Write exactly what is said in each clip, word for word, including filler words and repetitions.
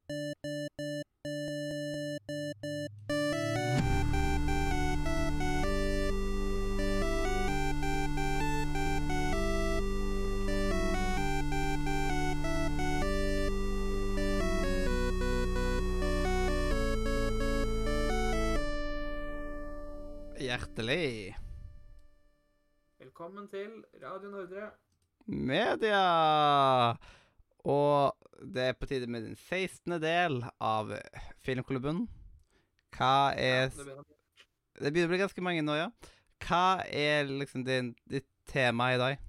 Hjertelig. Velkommen til Radio Nordre. Media! Og det er på tide med den sekstende del av Filmklubben. Hva er Ja, det begynner. Det begynner å bli ganske mange nå, ja. Hva er liksom din, ditt tema i dag?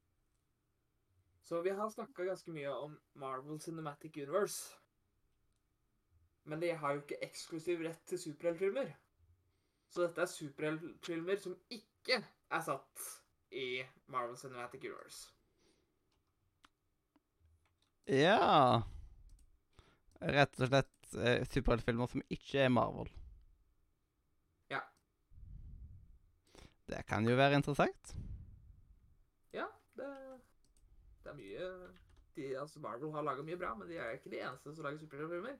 Så vi har snakket ganske mye om Marvel Cinematic Universe. Men de har jo ikke eksklusiv rett til superheltfilmer. Så dette er superheltfilmer som ikke er satt i Marvel Cinematic Universe. Ja. Rett og slett eh, superheltfilmer som ikke er Marvel. Ja. Det kan jo være interessant. Ja, det, det er mye... De, altså Marvel har laget mye bra, men de er ikke de eneste som lager superheltfilmer.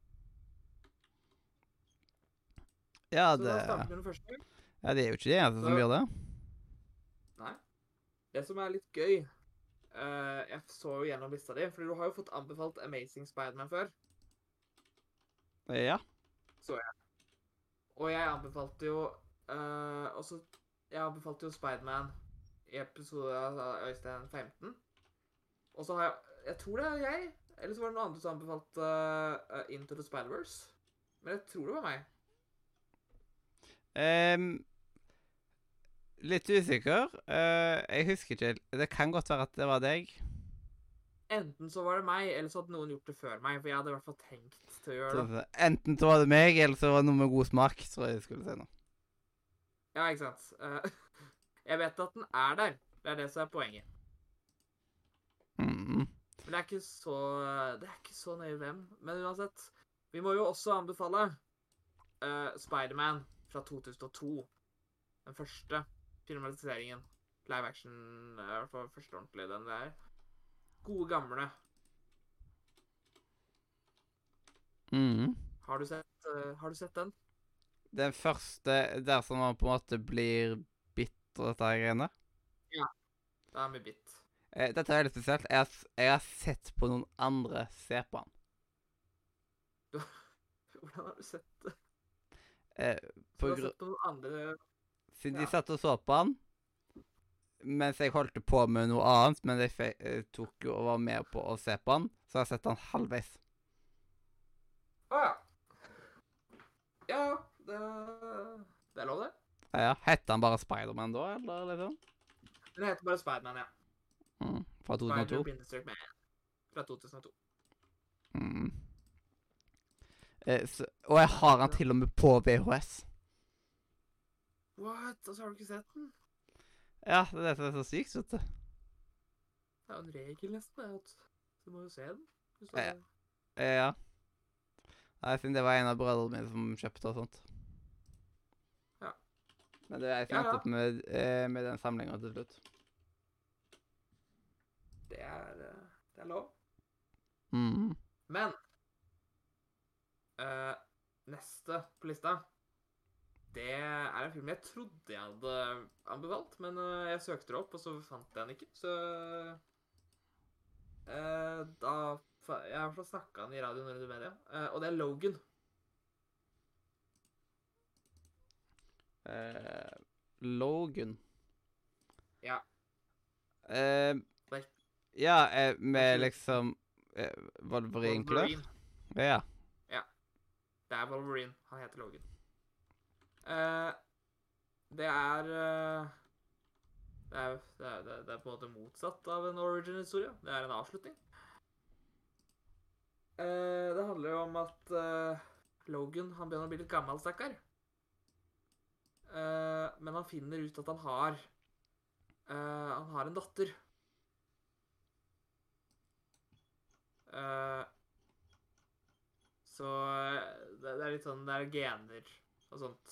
Ja, Så det da starter vi med den første. Ja, det er jo ikke de eneste som Så- gjør det. Nei. Det som er litt gøy, eh, jeg så jo gjennom lista di, fordi du har jo fått anbefalt Amazing Spider-Man før, Ja. så jeg. Og jeg anbefalte jo, eh, også, jeg anbefalte jo Spider-Man i episode av Øystein femten. Og så har jeg, jeg tror det er jeg, eller så var det noen andre som anbefalte eh, Into the Spider-Verse. Men jeg tror det var meg. Ehm, litt usikker. Eh, jeg husker ikke. Det kan godt være at det var deg. Enten så var det meg, eller så hadde noen gjort det før meg, for jeg hadde i hvert fall tenkt til å gjøre det. Så, enten så var det meg, eller så var det noe med god smak, tror jeg jeg skulle si nå. Ja, ikke sant. Eh, jeg vet at den er der. Det er det som er poenget. Mm. Men det er ikke så, det er ikke så nøye hvem. Men uansett, vi må jo også anbefale uh, Spider-Man fra to tusen og to. Den første filmatiseringen. Live action, i hvert fall første ordentlig, den der. Gode gamle. Mm. Har du sett, uh, har du sett den? Den første der som man på en måte blir bitt og dette her greiene. Da er vi bitt. Eh, dette er veldig spesielt. Jeg har, s- jeg har sett på noen andre se på han. Hvordan har du sett det? Eh, Så på du har gru sett på noen andre... Siden de ja. satt og så på han, mens jeg holdt på med noe annet, men jeg fe eh, tok jo og var med på å se på han, så har jeg sett han halvveis. Åja. Ja, det, det er lov det. Ja, Hette han bare Spider-Man da, eller liksom? Den heter bare Spider-Man, ja. Mm. Fra to tusen og to. Spider-Man fra to tusen og to. Mm. Eh, så, og jeg har han til og med på V H S. What? Og så har du ikke sett den? Ja, det er det som er så sykt, vet du. Det er jo en regel nesten, det, at du må jo se den. Hvis du Ja. Eh, Ja. Nei, siden det var en av brødrene mine som kjøpte og sånt. Ja. Men det, jeg Ja, endte ja. opp med, eh, med den samlingen til slutt. Det er, eh, det er lov. Mm. Men eh, neste på lista, det er en film jeg trodde jeg hadde anbefalt, men eh, jeg søkte det opp, og så fant jeg den ikke. Så eh, da fa- Jeg har i hvert fall snakket den i Radio Nordre Media, eh, og det er Logan. Eh, Logan. Ja. Eh, Nei. ja, eh, med Hvorfor- liksom eh, Wolverine-klør. Wolverine. Ja. Det er Wolverine. Han heter Logan. Eh, det er eh, det er, det, er, det er det er på en måte motsatt av en origin-historie. Det er en avslutning. Eh, det handler jo om at eh, Logan han begynner å bli litt gammel, stakkar. Eh, men han finner ut at han har eh, Han har en datter. Eh, så eh, det, det er litt sånn Det er gener og sånt.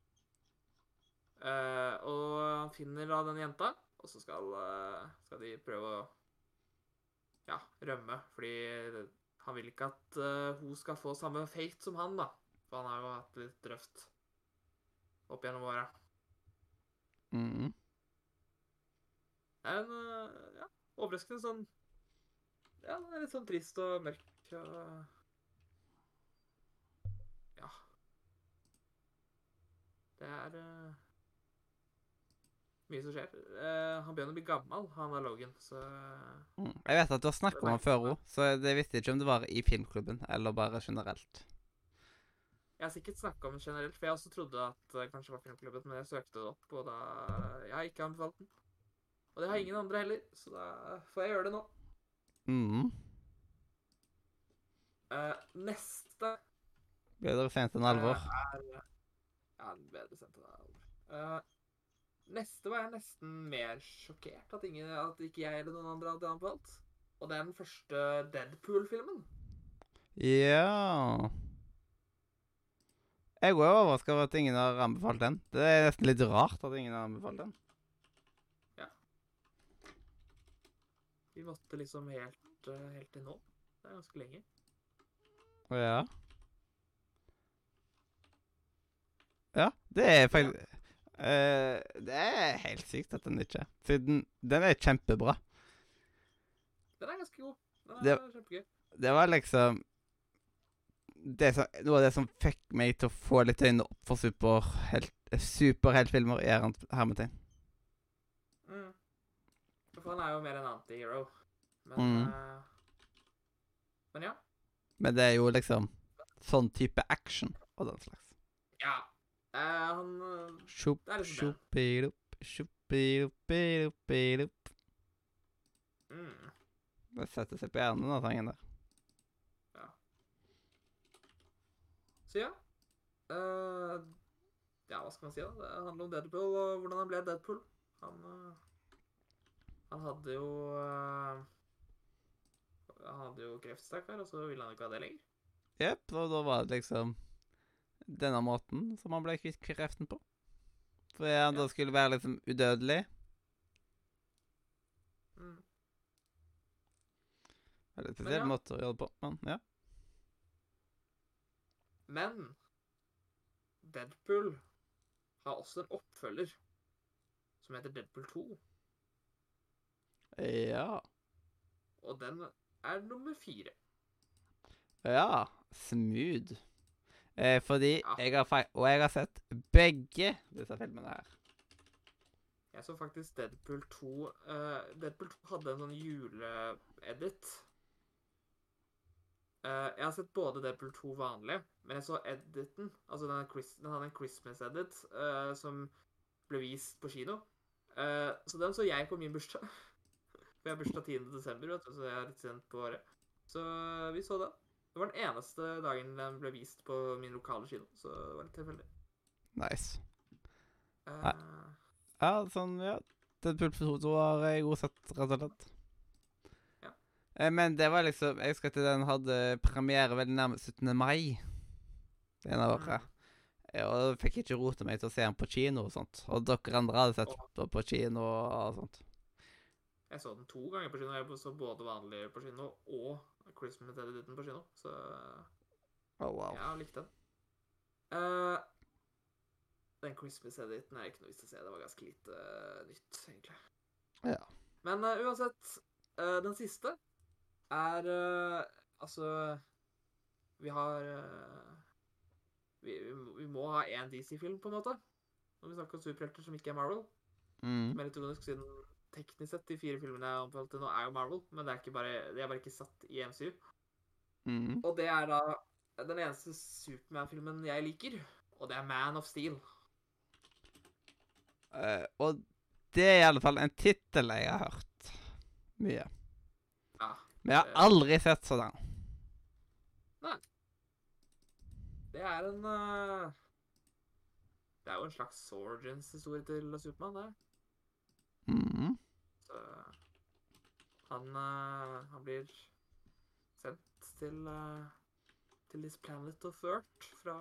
Eh, og han finner da den jenta, og så skal, eh, skal de prøve å ja, rømme, fordi han vil ikke at uh, hun skal få samme fate som han, da. For han har jo hatt litt røft opp gjennom åra. Mm. Det er en uh, ja, overraskende sånn Ja, det er litt sånn trist og mørk og Ja. Det er uh, mye som skjer. Uh, han begynner å bli gammel, han er Logan, så Mm. Jeg vet at du har snakket om han før òg, så jeg visste ikke om det var i filmklubben eller bare generelt. Jeg har sikkert snakket om det generelt, for jeg også trodde at det kanskje var filmklubben, men jeg søkte det opp, og da Jeg har ikke anbefalt den. Og det har ingen andre heller, så da får jeg gjøre det nå. Mm. Uh, neste Bedre sent enn alvor. uh, er Ja, bedre sent enn alvor. Uh, neste var jeg nesten mer sjokkert at, ingen, at ikke jeg eller noen andre hadde anbefalt. Og det er den første Deadpool-filmen. Ja. Jeg går overrasket over at ingen har anbefalt den. Det er nesten litt rart at ingen har anbefalt den. Vi måtte liksom helt, uh, helt til nå. Det er ganske lenge. Å ja. Ja, det er faktisk eh, det er helt sykt at den ikke Siden den er kjempebra. Den er ganske god. Den er Det- kjempegøy. Det var liksom det som, Noe av det som fikk meg til å få litt øynene opp for superhelt, superheltfilmer i herren- hermetegn. Mm. For han er jo mer en anti-hero. Men, Mm. uh, men ja. Men det er jo liksom sånn type action og den slags. Ja. Uh, han uh, Shup, Det er liksom det. shupidup, shupidupidupidup. mm. Det setter seg på hjernen, den sangen der. Så ja. Uh, ja, hva skal man si da? Det handler om Deadpool og hvordan han ble Deadpool. Han, uh, han hadde jo uh, Han hadde jo kreftstakkar, og så ville han ikke ha det lenger. Jepp, og da var det liksom denne måten som han ble kvitt kreften på. For han Ja. da skulle være liksom udødelig. Mm. Veldig Men spesiell ja. måte å gjøre det på, men ja. Men Deadpool har også en oppfølger som heter Deadpool to. Ja. Og den er nummer fire. Ja, smooth. Eh, fordi Ja. jeg har fei- Og jeg har sett begge disse filmene her. Jeg så faktisk Deadpool to uh, Deadpool to hadde en sånn juleedit. Uh, jeg har sett både Deadpool to vanlig, men jeg så editen. Altså den, Chris, den hadde en Christmas-edit uh, som ble vist på kino. Uh, så den så jeg på min bursdag. For jeg har bursdag tiende desember, vet du, så jeg er litt sent på året. Så uh, vi så den. Det var den eneste dagen den ble vist på min lokale kino, så det var litt tilfeldig. Nice. Uh, Ja, sånn, ja. Deadpool to har jeg også sett, rett og slett. Ja. Eh, men det var liksom Jeg husker at den hadde premiere veldig nærme syttende mai. Det ene året. Eh, Og jeg fikk ikke rote meg til å se den på kino og sånt. Og dere andre hadde sett Åh. på, på kino og sånt. Jeg så den to ganger på kino. Jeg så både vanlig på kino og Christmas Editen på kino. Så Oh, wow. ja, jeg likte den. Eh, den Christmas Editen er ikke noe vits å se. Det var ganske lite eh, nytt, egentlig. Ja. Men eh, uansett, eh, den siste er eh, Altså, vi har eh, vi, vi, må- vi må ha én D C-film, på en måte. Når vi snakker om superhelter som ikke er Marvel. Mm. Som er litt ironisk, siden teknisk sett de fire filmene jeg anbefalte nå, er jo Marvel, men det er, ikke bare, de er bare ikke satt i M C U. Mm. Og det er da den eneste Superman-filmen jeg liker, og det er Man of Steel. Eh, og det er i alle fall en tittel jeg har hørt mye. Ja. Men jeg har aldri sett sånn. Det er en uh, Det er jo en slags origins-historie til Superman, det. Mm. Så han, uh, han blir sendt til uh, til this planet of Earth fra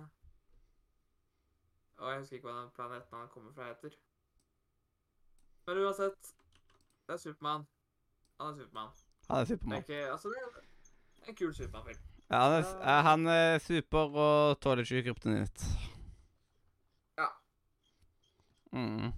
Å, jeg husker ikke hva den planeten han kommer fra heter. Men uansett, det er Superman. Han er Superman. Han er Det er Supermann. ikke Altså, det en kul Supermann-film. Ja, han, er, s- Ja. han er super og tåler ikke kryptonitt. Ja. Mm.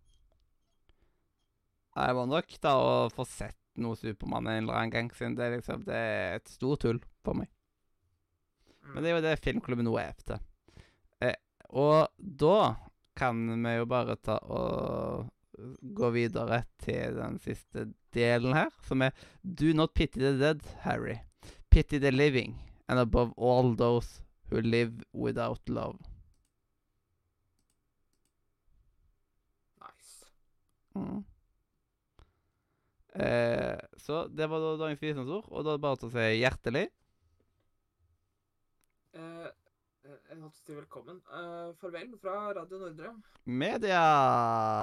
Jeg må nok da å få sett noe Supermann en eller annen gang, siden det er liksom det er et stort tull for meg. Mm. Men det er jo det filmklubben nå er til. Eh, og da kan vi jo bare ta og gå videre til den siste delen her, som er Do not pity the dead, Harry. Pity the living, and above all those who live without love. Nice. Mm. Eh, så det var da dagens visdomsord, og da er det bare til å si hjertelig. Eh, jeg måtte si velkommen. Eh, farvel fra Radio Nordre. Media!